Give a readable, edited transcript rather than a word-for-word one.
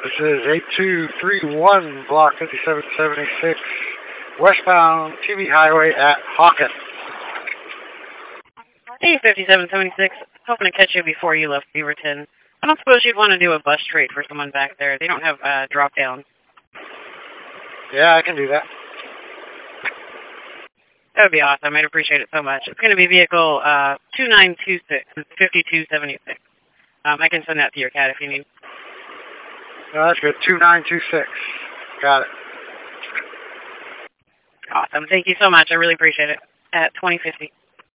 This is 8231 Block 5776, westbound TV Highway at Hawkins. Hey, 5776. Hoping to catch you before you left Beaverton. I don't suppose you'd want to do a bus trade for someone back there. They don't have drop down. Yeah, I can do that. That would be awesome. I'd appreciate it so much. It's going to be vehicle 2926, 5276. I can send that to your cat if you need. No, that's good. 2926. Got it. Awesome. Thank you so much. I really appreciate it. At 2050.